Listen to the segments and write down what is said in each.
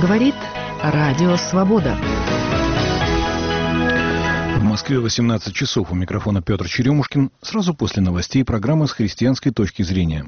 Говорит Радио Свобода. В Москве 18 часов. У микрофона Петр Черемушкин. Сразу после новостей программа с христианской точки зрения.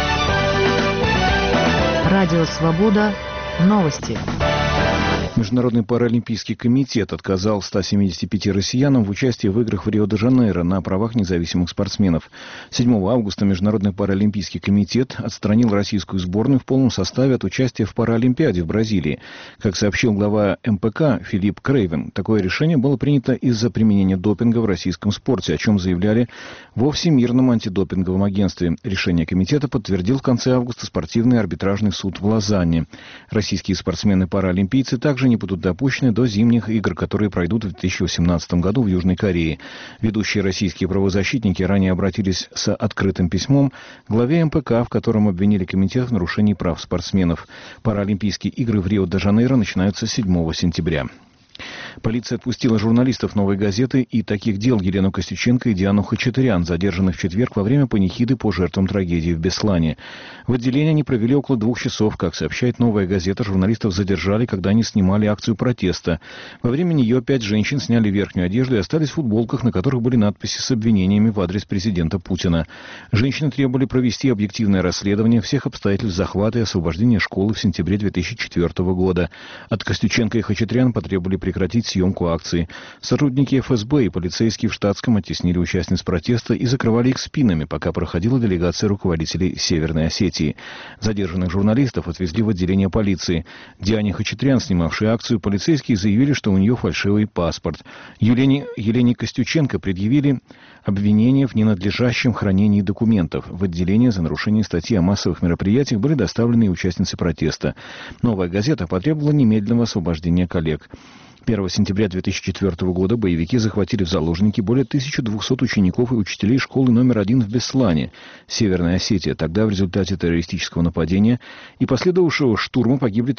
Радио Свобода. Новости. Международный паралимпийский комитет отказал 175 россиянам в участии в играх в Рио-де-Жанейро на правах независимых спортсменов. 7 августа Международный паралимпийский комитет отстранил российскую сборную в полном составе от участия в Паралимпиаде в Бразилии. Как сообщил глава МПК Филипп Крейвен, такое решение было принято из-за применения допинга в российском спорте, о чем заявляли во Всемирном антидопинговом агентстве. Решение комитета подтвердил в конце августа спортивный арбитражный суд в Лозанне. Российские спортсмены-паралимпийцы также не будут допущены до зимних игр, которые пройдут в 2018 году в Южной Корее. Ведущие российские правозащитники ранее обратились с открытым письмом к главе МПК, в котором обвинили комитет в нарушении прав спортсменов. Паралимпийские игры в Рио-де-Жанейро начинаются 7 сентября. Полиция отпустила журналистов «Новой газеты» и «Таких дел» Елену Костюченко и Диану Хачатурян, задержанных в четверг во время панихиды по жертвам трагедии в Беслане. В отделении они провели около 2 часов. Как сообщает «Новая газета», журналистов задержали, когда они снимали акцию протеста. Во время нее 5 женщин сняли верхнюю одежду и остались в футболках, на которых были надписи с обвинениями в адрес президента Путина. Женщины требовали провести объективное расследование всех обстоятельств захвата и освобождения школы в сентябре 2004 года. От Костюченко и Хачатурян потребовали прекратить съемку акции. Сотрудники ФСБ и полицейские в штатском оттеснили участниц протеста и закрывали их спинами, пока проходила делегация руководителей Северной Осетии. Задержанных журналистов отвезли в отделение полиции. Диане Хачатурян, снимавшей акцию, полицейские заявили, что у нее фальшивый паспорт. Елене Костюченко предъявили обвинения в ненадлежащем хранении документов. В отделение за нарушение статьи о массовых мероприятиях были доставлены и участницы протеста. «Новая газета» потребовала немедленного освобождения коллег. 1 сентября 2004 года боевики захватили в заложники более 1200 учеников и учителей школы номер 1 в Беслане, Северная Осетия. Тогда в результате террористического нападения и последовавшего штурма погибли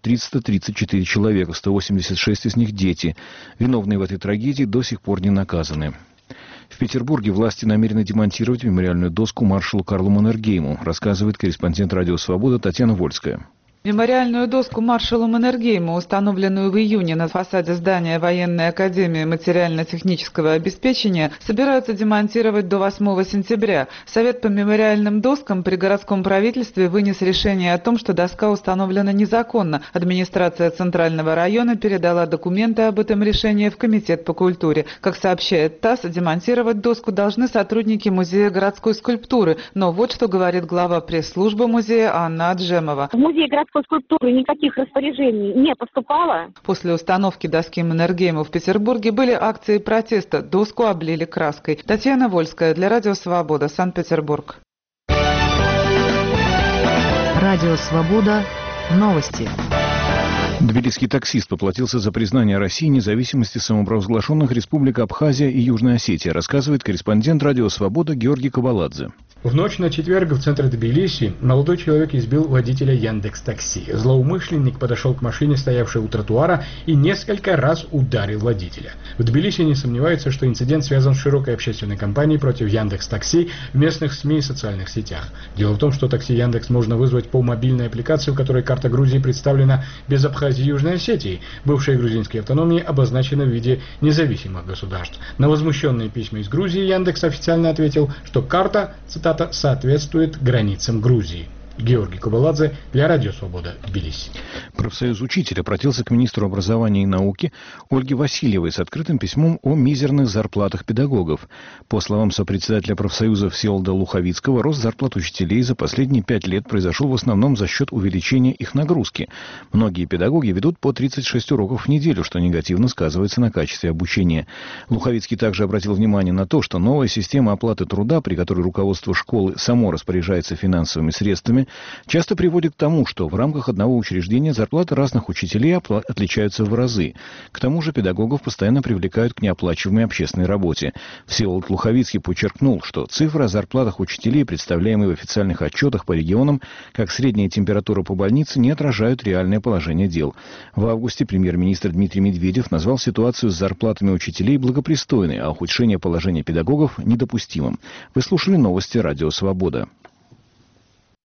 334 человека, 186 из них дети. Виновные в этой трагедии до сих пор не наказаны. В Петербурге власти намерены демонтировать мемориальную доску маршалу Карлу Маннергейму, рассказывает корреспондент «Радио Свобода» Татьяна Вольская. Мемориальную доску маршалу Маннергейму, установленную в июне на фасаде здания Военной академии материально-технического обеспечения, собираются демонтировать до 8 сентября. Совет по мемориальным доскам при городском правительстве вынес решение о том, что доска установлена незаконно. Администрация Центрального района передала документы об этом решении в Комитет по культуре. Как сообщает ТАСС, демонтировать доску должны сотрудники Музея городской скульптуры. Но вот что говорит глава пресс-службы музея Анна Аджемова. В Музее городской скульптуры никаких распоряжений не поступало. После установки доски Маннергейма в Петербурге были акции протеста. Доску облили краской. Татьяна Вольская для Радио Свобода, Санкт-Петербург. Радио Свобода. Новости. Тбилисский таксист поплатился за признание России независимости самопровозглашенных республик Абхазия и Южная Осетия, рассказывает корреспондент «Радио Свобода» Георгий Кабаладзе. В ночь на четверг в центре Тбилиси молодой человек избил водителя Яндекс.Такси. Злоумышленник подошел к машине, стоявшей у тротуара, и несколько раз ударил водителя. В Тбилиси не сомневаются, что инцидент связан с широкой общественной кампанией против Яндекс.Такси в местных СМИ и социальных сетях. Дело в том, что такси Яндекс можно вызвать по мобильной аппликации, в которой карта Грузии представлена без Абхазии и Южной Осетии. Бывшие грузинские автономии обозначены в виде независимых государств. На возмущенные письма из Грузии Яндекс официально ответил, что карта, цитата, соответствует границам Грузии. Георгий Кабаладзе для Радио Свобода, Тбилиси. Профсоюз учителей обратился к министру образования и науки Ольге Васильевой с открытым письмом о мизерных зарплатах педагогов. По словам сопредседателя профсоюза Всеволода Луховицкого, рост зарплат учителей за последние 5 лет произошел в основном за счет увеличения их нагрузки. Многие педагоги ведут по 36 уроков в неделю, что негативно сказывается на качестве обучения. Луховицкий также обратил внимание на то, что новая система оплаты труда, при которой руководство школы само распоряжается финансовыми средствами, часто приводит к тому, что в рамках одного учреждения зарплаты разных учителей отличаются в разы. К тому же педагогов постоянно привлекают к неоплачиваемой общественной работе. Всеволод Луховицкий подчеркнул, что цифры о зарплатах учителей, представляемые в официальных отчетах по регионам, как средняя температура по больнице, не отражают реальное положение дел. В августе премьер-министр Дмитрий Медведев назвал ситуацию с зарплатами учителей благопристойной, а ухудшение положения педагогов недопустимым. Вы слушали новости Радио Свобода.